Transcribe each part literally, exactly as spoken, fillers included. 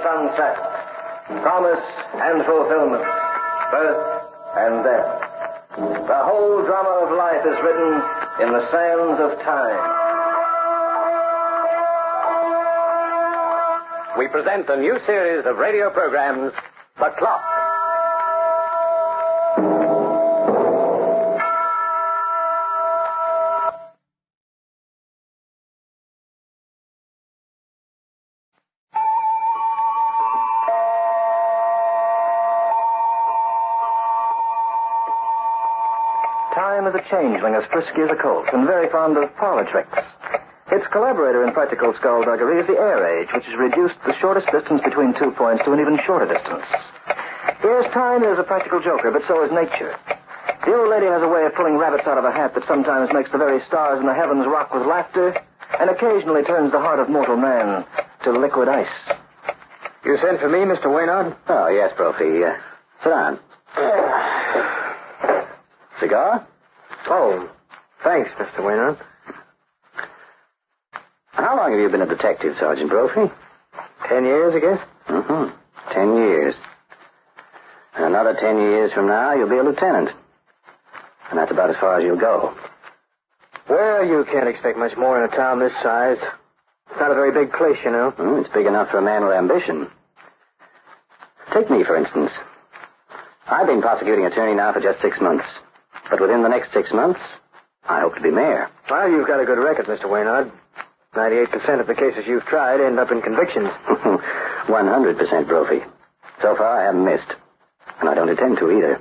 sunset. Promise and fulfillment. Birth and death. The whole drama of life is written in the sands of time. We present a new series of radio programs, The Clock. Time is a changeling as frisky as a colt and very fond of parlor tricks. Its collaborator in practical skullduggery is the air age, which has reduced the shortest distance between two points to an even shorter distance. Yes, time is a practical joker, but so is nature. The old lady has a way of pulling rabbits out of a hat that sometimes makes the very stars in the heavens rock with laughter, and occasionally turns the heart of mortal man to liquid ice. You sent for me, Mister Waynard? Oh, yes, Brophy. Uh, sit down. Cigar? Oh, thanks, Mister Waynard. How long have you been a detective, Sergeant Brophy? Ten years, I guess? Mm-hmm. Ten years. And another ten years from now, you'll be a lieutenant. And that's about as far as you'll go. Well, you can't expect much more in a town this size. It's not a very big place, you know. Mm, it's big enough for a man with ambition. Take me, for instance. I've been prosecuting attorney now for just six months. But within the next six months, I hope to be mayor. Well, you've got a good record, Mister Waynard. ninety-eight percent of the cases you've tried end up in convictions. one hundred percent, Brophy. So far, I haven't missed. And I don't intend to either.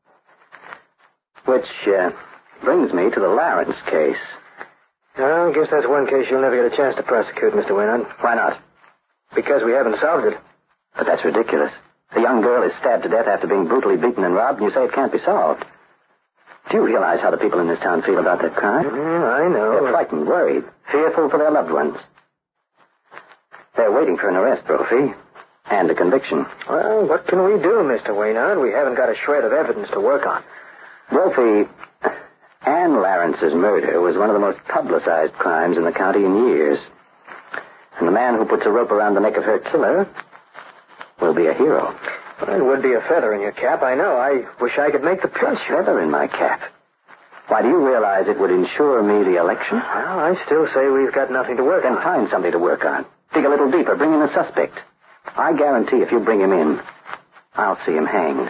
Which uh, brings me to the Lawrence case. Well, I guess that's one case you'll never get a chance to prosecute, Mister Waynard. Why not? Because we haven't solved it. But that's ridiculous. A young girl is stabbed to death after being brutally beaten and robbed, and you say it can't be solved. Do you realize how the people in this town feel about that crime? Mm, I know. They're frightened, worried, fearful for their loved ones. They're waiting for an arrest, Brophy, and a conviction. Well, what can we do, Mister Waynard? We haven't got a shred of evidence to work on. Brophy, Anne Lawrence's murder was one of the most publicized crimes in the county in years. And the man who puts a rope around the neck of her killer will be a hero. Well, it would be a feather in your cap, I know. I wish I could make the pinch. A feather in my cap? Why, do you realize it would ensure me the election? Well, I still say we've got nothing to work then on. Then find somebody to work on. Dig a little deeper. Bring in a suspect. I guarantee if you bring him in, I'll see him hanged.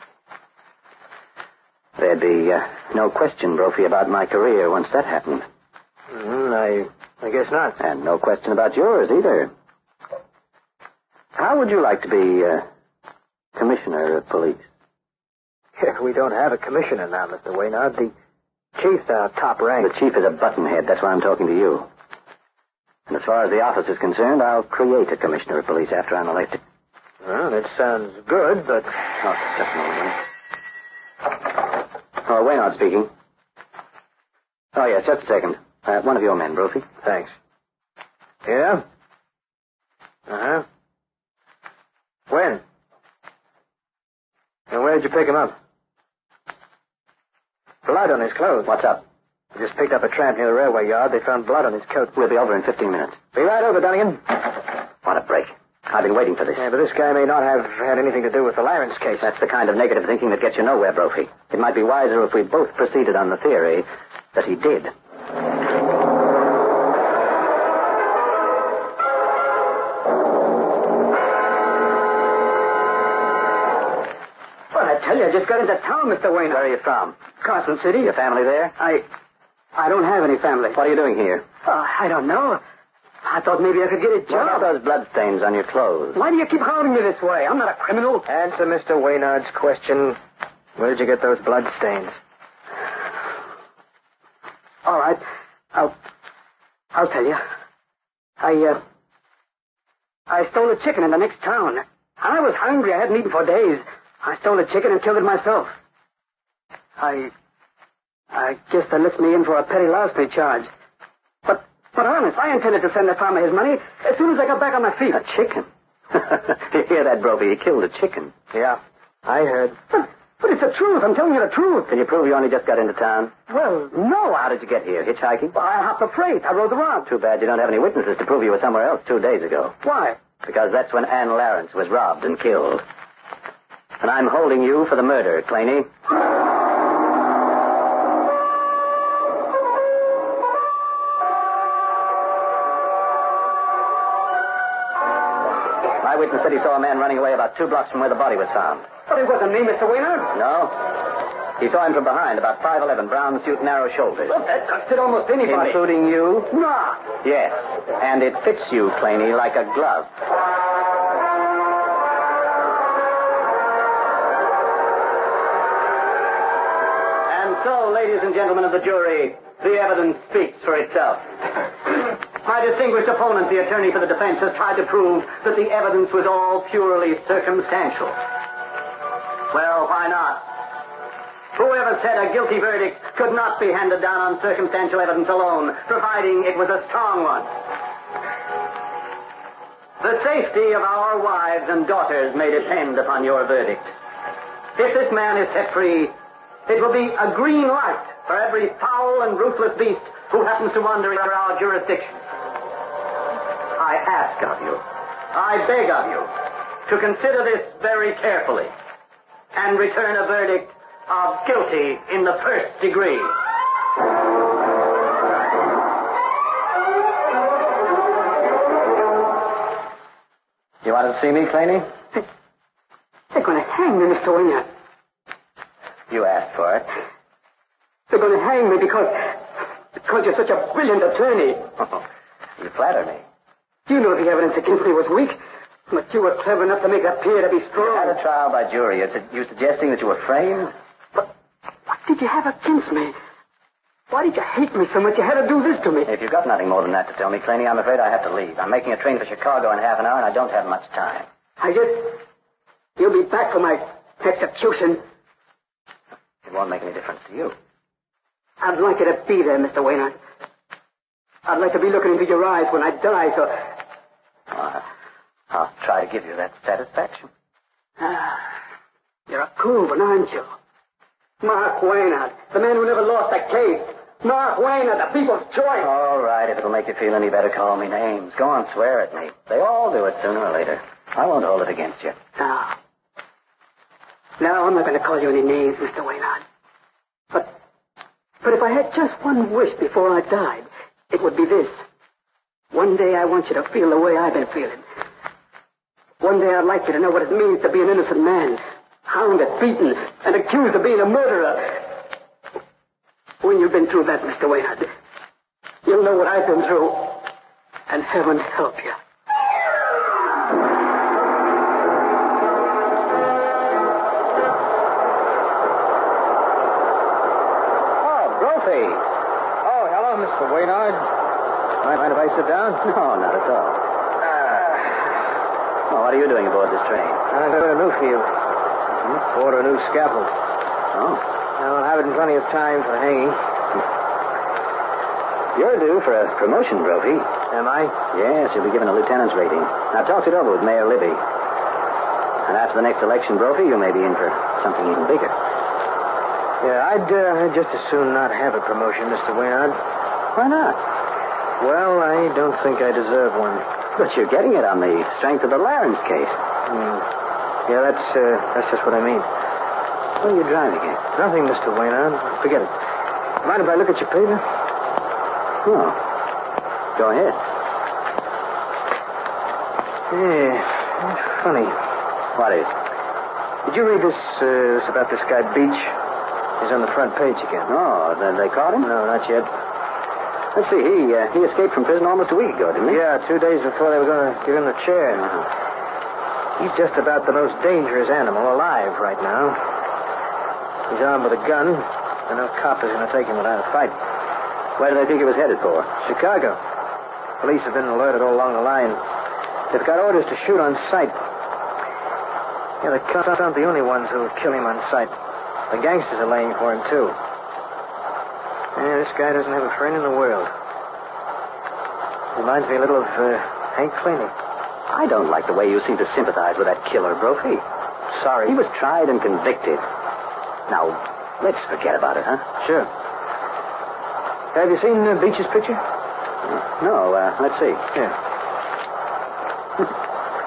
There'd be uh, no question, Brophy, about my career once that happened. Mm, I, I guess not. And no question about yours either. How would you like to be uh, commissioner of police? Yeah, we don't have a commissioner now, Mister Waynard. The chief's our top rank. The chief is a buttonhead. That's why I'm talking to you. And as far as the office is concerned, I'll create a commissioner of police after I'm elected. Well, that sounds good, but... Oh, just a moment. Oh, Waynard speaking. Oh, yes, just a second. Uh, one of your men, Brophy. Thanks. Yeah? Uh-huh. When? And where did you pick him up? Blood on his clothes. What's up? We just picked up a tramp near the railway yard. They found blood on his coat. We'll be over in fifteen minutes. Be right over, Dunnigan. What a break. I've been waiting for this. Yeah, but this guy may not have had anything to do with the Lawrence case. That's the kind of negative thinking that gets you nowhere, Brophy. It might be wiser if we both proceeded on the theory that he did. Well, I tell you, I just got into town, Mister Waynard. Where are you from? Carson City. Your family there? I... I don't have any family. What are you doing here? Uh, I don't know. I thought maybe I could get a job. What about those bloodstains on your clothes? Why do you keep hounding me this way? I'm not a criminal. Answer Mister Waynard's question. Where did you get those bloodstains? All right. I'll... I'll tell you. I, uh... I stole a chicken in the next town. And I was hungry. I hadn't eaten for days. I stole a chicken and killed it myself. I... I guess that lets me in for a petty larceny charge. But, but honest, I intended to send the farmer his money as soon as I got back on my feet. A chicken? You hear that, Brophy? He killed a chicken. Yeah, I heard. But, but it's the truth. I'm telling you the truth. Can you prove you only just got into town? Well, no. How did you get here? Hitchhiking? Well, I hopped the freight. I rode the route. Too bad you don't have any witnesses to prove you were somewhere else two days ago. Why? Because that's when Ann Lawrence was robbed and killed. And I'm holding you for the murder, Claney. My witness said he saw a man running away about two blocks from where the body was found. But it wasn't me, Mister Waynard. No? He saw him from behind, about five eleven, brown suit, narrow shoulders. Well, that could fit almost anybody. Including you? Nah. Yes, and it fits you, Claney, like a glove. And so, ladies and gentlemen of the jury, the evidence speaks for itself. My distinguished opponent, the attorney for the defense, has tried to prove that the evidence was all purely circumstantial. Well, why not? Whoever said a guilty verdict could not be handed down on circumstantial evidence alone, providing it was a strong one. The safety of our wives and daughters may depend upon your verdict. If this man is set free, it will be a green light for every foul and ruthless beast who happens to wander in our jurisdiction. I ask of you, I beg of you, to consider this very carefully and return a verdict of guilty in the first degree. You wanted to see me, Claney? They're going to hang me, Mister Waynard. You asked for it. They're going to hang me because... because you're such a brilliant attorney. Oh, you flatter me. You know the evidence against me was weak, but you were clever enough to make it appear to be strong. You had a trial by jury. Are you suggesting that you were framed? But what did you have against me? Why did you hate me so much you had to do this to me? If you've got nothing more than that to tell me, Claney, I'm afraid I have to leave. I'm making a train for Chicago in half an hour, and I don't have much time. I guess you'll be back for my execution. It won't make any difference to you. I'd like you to be there, Mister Waynard. I'd like to be looking into your eyes when I die, so... Uh, I'll try to give you that satisfaction. Ah, you're a cool one, aren't you? Mark Waynard, the man who never lost a case. Mark Waynard, the people's choice. All right, if it'll make you feel any better, call me names. Go on, swear at me. They all do it sooner or later. I won't hold it against you. No. No, I'm not going to call you any names, Mister Waynard. But, but if I had just one wish before I died, it would be this. One day I want you to feel the way I've been feeling. One day I'd like you to know what it means to be an innocent man, hounded, beaten, and accused of being a murderer. When you've been through that, Mister Waynard, you'll know what I've been through, and heaven help you. Oh, Brophy. Oh, hello, Mister Waynard. Mind if I sit down? No, not at all. Well, what are you doing aboard this train? I've got a new for you. Hmm? Order a new scaffold. Oh. I'll have it in plenty of time for the hanging. You're due for a promotion, Brophy. Am I? Yes, you'll be given a lieutenant's rating. Now, talk it over with Mayor Libby. And after the next election, Brophy, you may be in for something even bigger. Yeah, I'd, uh, I'd just as soon not have a promotion, Mister Waynard. Why not? Well, I don't think I deserve one. But you're getting it on the strength of the Lawrence case. Hmm. Yeah, that's, uh, that's just what I mean. What are you driving at? Nothing, Mister Waynard. Forget it. Mind if I look at your paper? Oh. Go ahead. Yeah, that's funny. What is? Did you read this, uh, this about this guy Beach? He's on the front page again. Oh, they, they caught him? No, not yet. Let's see, he uh, he escaped from prison almost a week ago, didn't he? Yeah, two days before they were going to give him the chair. Uh-huh. He's just about the most dangerous animal alive right now. He's armed with a gun, and no cop is going to take him without a fight. Where do they think he was headed for? Chicago. Police have been alerted all along the line. They've got orders to shoot on sight. Yeah, the cops aren't the only ones who will kill him on sight. The gangsters are laying for him, too. Yeah, this guy doesn't have a friend in the world. Reminds me a little of uh, Hank Claney. I don't like the way you seem to sympathize with that killer, Brophy. Sorry. He was tried and convicted. Now, let's forget about it, huh? Sure. Have you seen uh, Beach's picture? Uh, no, uh, let's see. Here.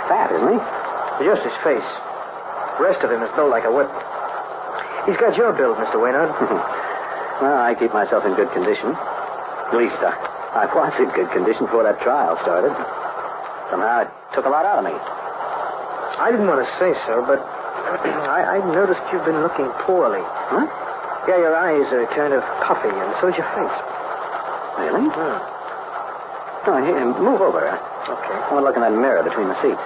fat, isn't he? Just his face. The rest of him is built like a whip. He's got your build, Mister Waynard. Well, I keep myself in good condition. At least I, I was in good condition before that trial started. Somehow it took a lot out of me. I didn't want to say so, but I, I noticed you've been looking poorly. Huh? Yeah, your eyes are kind of puffy, and so's your face. Really? Hmm. Oh, here, move over. Okay. I want to look in that mirror between the seats.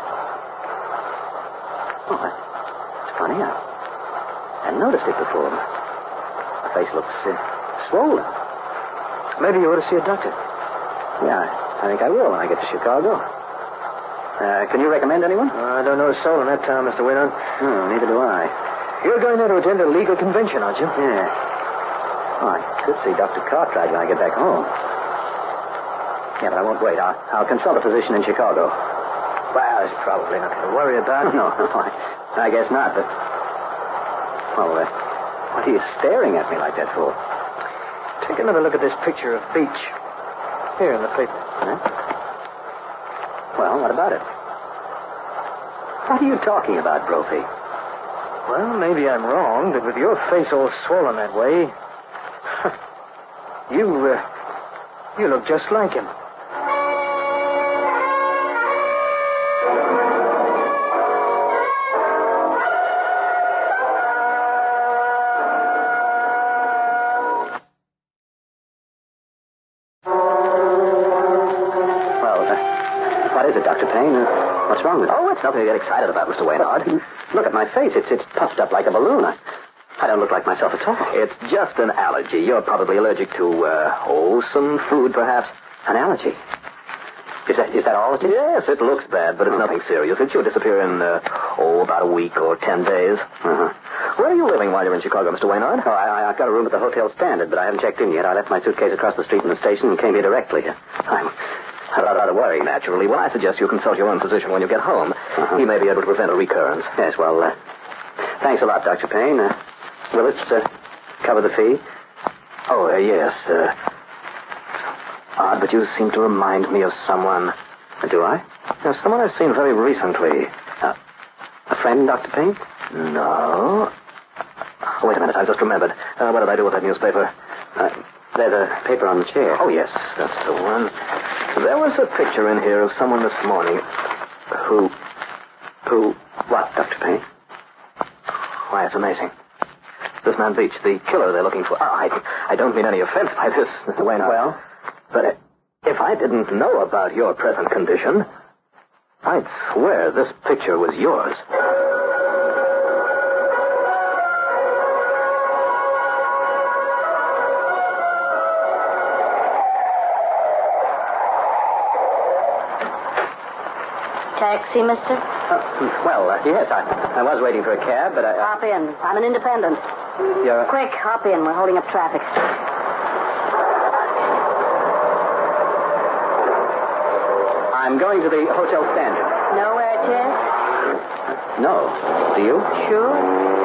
Oh, it's funny. I hadn't noticed it before. The face looks uh, swollen. Maybe you ought to see a doctor. Yeah, I think I will when I get to Chicago. Uh, can you recommend anyone? Uh, I don't know a soul in that town, Mister Waynard. No, neither do I. You're going there to attend a legal convention, aren't you? Yeah. Oh, I could see Doctor Cartwright when I get back home. Yeah, but I won't wait. I'll, I'll consult a physician in Chicago. Well, there's probably nothing to worry about. No, no, I, I guess not, but... Well, uh, what are you staring at me like that for? Take another look at this picture of Beach. Here in the paper. Huh? Well, what about it? What are you talking about, Brophy? Well, maybe I'm wrong, but with your face all swollen that way... you, uh, you look just like him. What's wrong with it? Oh, it's nothing to get excited about, Mister Waynard. Look at my face. It's it's puffed up like a balloon. I, I don't look like myself at all. It's just an allergy. You're probably allergic to, uh, oh, some food, perhaps. An allergy? Is that is that all it is? Yes, it looks bad, but it's nothing serious. It should disappear in, uh, oh, about a week or ten days. Uh-huh. Where are you living while you're in Chicago, Mister Waynard? Oh, I, I've got a room at the Hotel Standard, but I haven't checked in yet. I left my suitcase across the street in the station and came here directly. I'm... I'm rather worried, naturally. Well, I suggest you consult your own physician when you get home. Uh-huh. He may be able to prevent a recurrence. Yes, well, uh, thanks a lot, Doctor Payne. Uh, will this uh, cover the fee? Oh, uh, yes. Uh, it's odd, but you seem to remind me of someone. Uh, do I? Uh, someone I've seen very recently. Uh, a friend, Doctor Payne? No. Oh, wait a minute, I've just remembered. Uh, what did I do with that newspaper? Uh, there's a paper on the chair. Oh, yes, that's the one. There was a picture in here of someone this morning who... Who? What, Doctor Payne? Why, it's amazing. This man Beach, the killer they're looking for. I, I don't mean any offense by this, Mister Waynard. Well? But if I didn't know about your present condition, I'd swear this picture was yours. Taxi, mister? Uh, well, uh, yes, I, I was waiting for a cab, but I... Uh, Hop in. I'm an independent. You're... Quick, hop in. We're holding up traffic. I'm going to the Hotel Standard. Know where it is? No. Do you? Sure.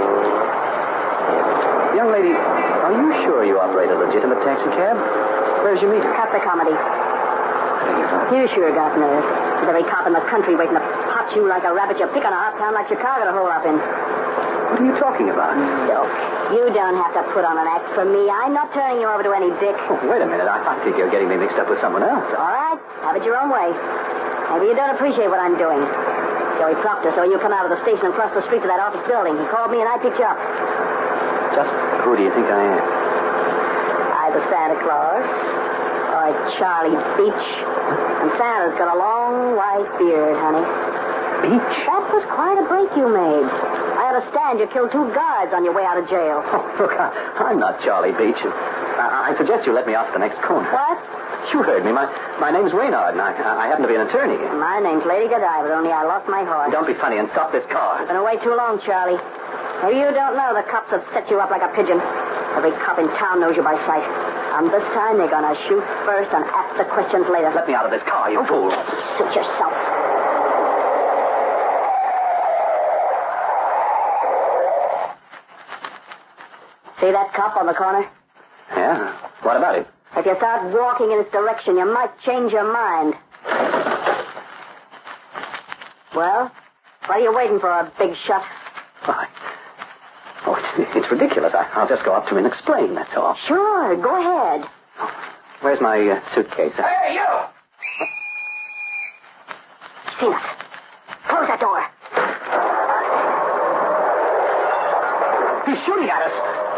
Young lady, are you sure you operate a legitimate taxi cab? Where's your meter? Cut the comedy. You sure got nerve. With every cop in the country waiting to pot you like a rabbit, you're picking a hot town like Chicago to hole up in. What are you talking about? Look, you don't have to put on an act for me. I'm not turning you over to any dick. Oh, wait a minute. I, I think you're getting me mixed up with someone else. All right. Have it your own way. Maybe you don't appreciate what I'm doing. Joey Proctor saw you come out of the station and cross the street to that office building. He called me and I picked you up. Just who do you think I am? Either Santa Claus or Charlie Beach. And Santa's got a long white beard, honey. Beach? That was quite a break you made. I understand you killed two guards on your way out of jail. Oh, look, I, I'm not Charlie Beach. I, I suggest you let me off the next corner. What? You heard me. My my name's Waynard, and I, I happen to be an attorney. My name's Lady Godiva, only I lost my horse. Don't be funny and stop this car. You've been away too long, Charlie. Maybe you don't know the cops have set you up like a pigeon. Every cop in town knows you by sight. And this time they're going to shoot first and ask the questions later. Let me out of this car, you fool. Suit yourself. See that cop on the corner? Yeah? What about him? If you start walking in his direction, you might change your mind. Well, what are you waiting for, a big shot? Why? Oh, it's, it's ridiculous. I, I'll just go up to him and explain, that's all. Sure, go ahead. Where's my uh, suitcase? Hey, you! He's seen us. Close that door. He's shooting at us.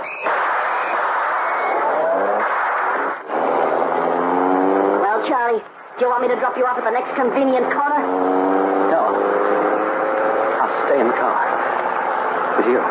Well, Charlie, do you want me to drop you off at the next convenient corner? No. I'll stay in the car. With you.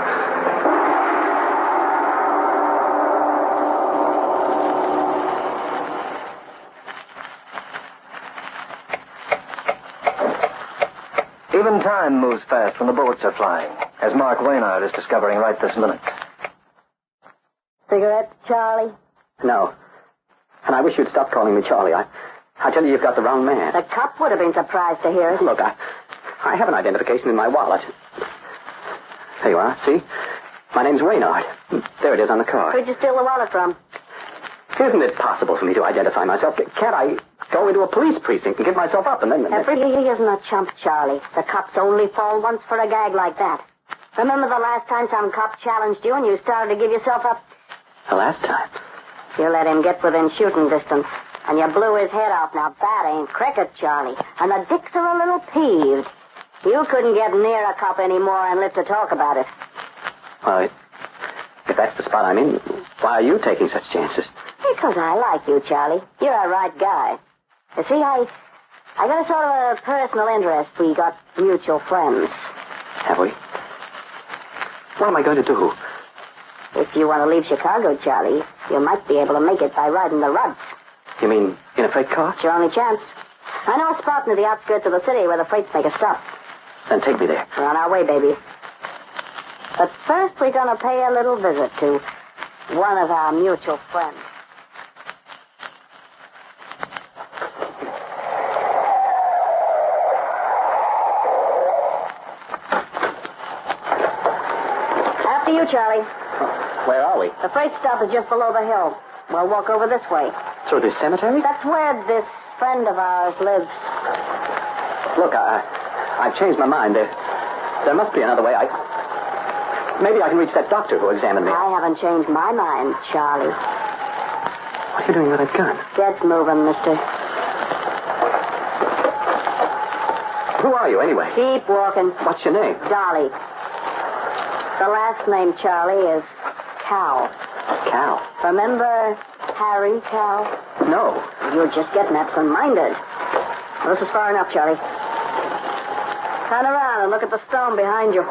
Even time moves fast when the bullets are flying, as Mark Waynard is discovering right this minute. Cigarette, Charlie? No. And I wish you'd stop calling me Charlie. I, I tell you, you've got the wrong man. The cop would have been surprised to hear it. Look, I, I have an identification in my wallet. There you are. See? My name's Waynard. There it is on the card. Where'd you steal the wallet from? Isn't it possible for me to identify myself? Can't I go into a police precinct and give myself up and then... Every isn't a chump, Charlie. The cops only fall once for a gag like that. Remember the last time some cop challenged you and you started to give yourself up? The last time? You let him get within shooting distance, and you blew his head off. Now, that ain't cricket, Charlie. And the dicks are a little peeved. You couldn't get near a cop anymore and live to talk about it. Well, if that's the spot I'm in, why are you taking such chances? Because I like you, Charlie. You're a right guy. You see, I I got a sort of a personal interest. We got mutual friends. Have we? What am I going to do? If you want to leave Chicago, Charlie, you might be able to make it by riding the ruts. You mean in a freight car? It's your only chance. I know a spot near the outskirts of the city where the freights make a stop. Then take me there. We're on our way, baby. But first, we're going to pay a little visit to one of our mutual friends. After you, Charlie. Where are we? The freight stop is just below the hill. We'll walk over this way. Through this cemetery? That's where this friend of ours lives. Look, I, I've changed my mind. There, there must be another way. I, maybe I can reach that doctor who examined me. I haven't changed my mind, Charlie. What are you doing with that gun? Get moving, mister. Who are you, anyway? Keep walking. What's your name? Dolly. The last name, Charlie, is Cal. Cal. Remember Harry Cal? No. You're just getting absent-minded. Well, this is far enough, Charlie. Turn around and look at the stone behind you.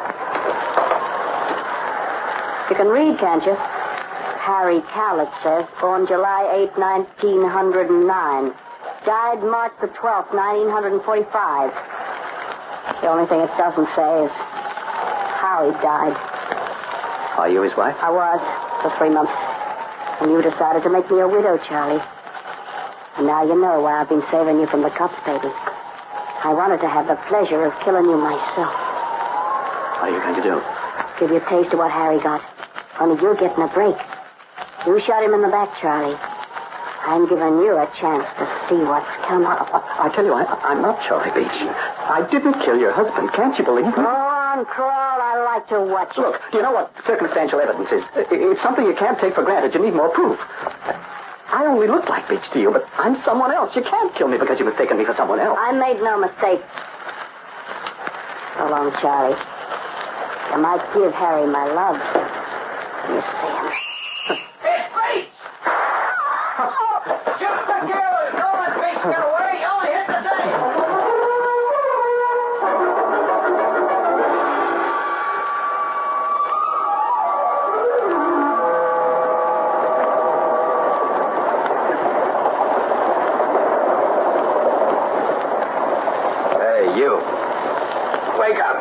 You can read, can't you? Harry Cal, it says, born July eighth, nineteen oh nine. Died March the twelfth, nineteen forty-five. The only thing it doesn't say is how he died. Are you his wife? I was, for three months. And you decided to make me a widow, Charlie. And now you know why I've been saving you from the cops, baby. I wanted to have the pleasure of killing you myself. What are you going to do? Give you a taste of what Harry got. Only you're getting a break. You shot him in the back, Charlie. I'm giving you a chance to see what's coming. I, I, I tell you, I, I'm not Charlie Beach. I didn't kill your husband. Can't you believe me? Go on, Crawl. I like to watch it. Look, do you know what circumstantial evidence is? It's something you can't take for granted. You need more proof. I only look like Beach to you, but I'm someone else. You can't kill me because you've mistaken me for someone else. I made no mistake. So long, Charlie. I might give Harry my love. You see him. It's Beach! Shoot the killers! Don't let Beach get away. You only hit the day. Hey, you. Wake up.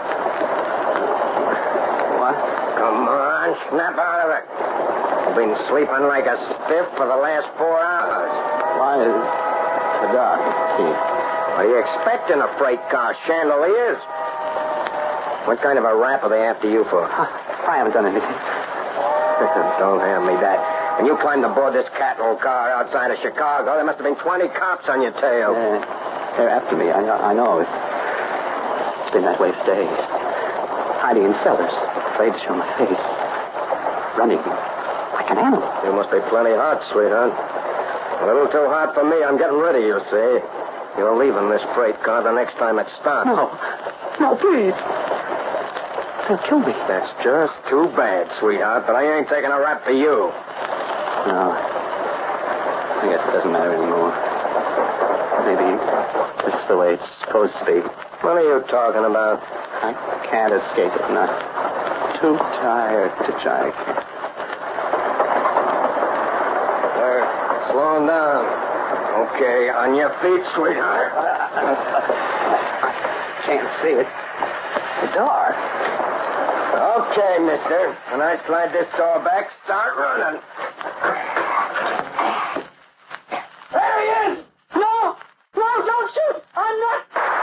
What? Come on, snap out of it. You've been sleeping like a stiff for the last four hours. Why is it so dark, Chief? What are you expecting, a freight car? Chandeliers? What kind of a rap are they after you for? I haven't done anything. Don't hand me that. When you climbed aboard this cattle car outside of Chicago, there must have been twenty cops on your tail. Uh, they're after me. I, I know. It's been that way for days. Hiding in cellars, afraid to show my face. Running like an animal. You must be plenty hot, sweetheart. A little too hot for me. I'm getting ready, you see. You're leaving this freight car the next time it starts. No. No, please. They'll kill me. That's just too bad, sweetheart, but I ain't taking a rap for you. No. I guess it doesn't matter anymore. Maybe this is the way it's supposed to be. What are you talking about? I can't escape it, and I'm too tired to try again. They're slowing down. Okay, on your feet, sweetheart. Can't see it. It's dark. Okay, mister. When I slide this door back, start running. There he is! No! No, don't shoot! I'm not...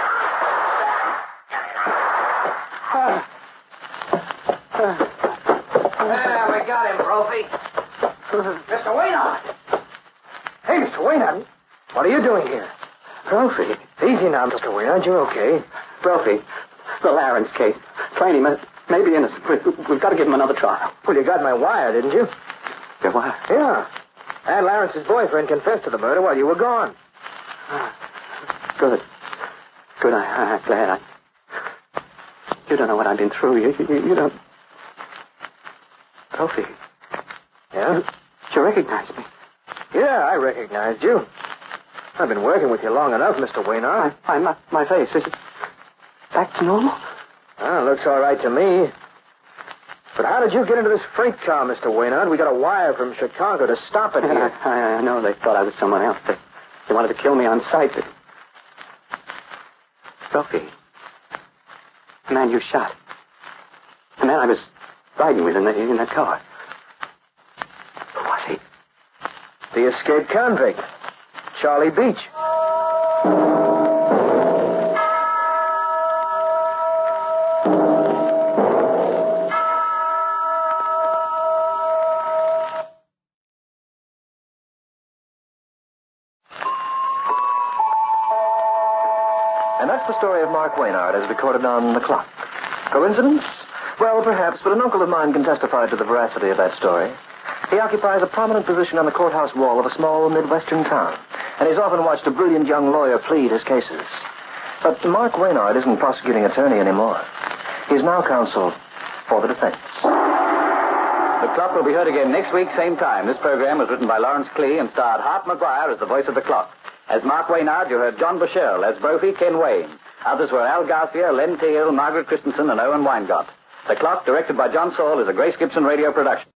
Yeah, we got him, Brophy. Mister Waynard. Hey, Mister Waynard. What are you doing here? Brophy. Easy now, Mister Waynard. You're okay. Brophy. The Lawrence case. Train him. Maybe innocent. We- We've got to give him another trial. Well, you got my wire, didn't you? Your wife. Yeah. Ann Lawrence's boyfriend confessed to the murder while you were gone. Good. Good. I, I'm glad. I... You don't know what I've been through. You, you, you don't... Brophy. Yeah? You, you recognize me. Yeah, I recognized you. I've been working with you long enough, Mister Waynard. My, my, my face, is it back to normal? Ah, looks all right to me. But how did you get into this freight car, Mister Waynard? We got a wire from Chicago to stop it here. I, I, I know they thought I was someone else. They, they wanted to kill me on sight. But... Brophy. The man you shot. The man I was riding with in, the, in that car. Who was he? The escaped convict, Charlie Beach. And that's the story of Mark Waynard as recorded on The Clock. Coincidence? Well, perhaps, but an uncle of mine can testify to the veracity of that story. He occupies a prominent position on the courthouse wall of a small Midwestern town, and he's often watched a brilliant young lawyer plead his cases. But Mark Waynard isn't prosecuting attorney anymore. He's now counsel for the defense. The Clock will be heard again next week, same time. This program was written by Lawrence Klee and starred Hart McGuire as the voice of the Clock. As Mark Waynard, you heard John Bushell. As Brophy, Ken Wayne. Others were Al Garcia, Len Teal, Margaret Christensen, and Owen Weingott. The Clock, directed by John Saul, is a Grace Gibson radio production.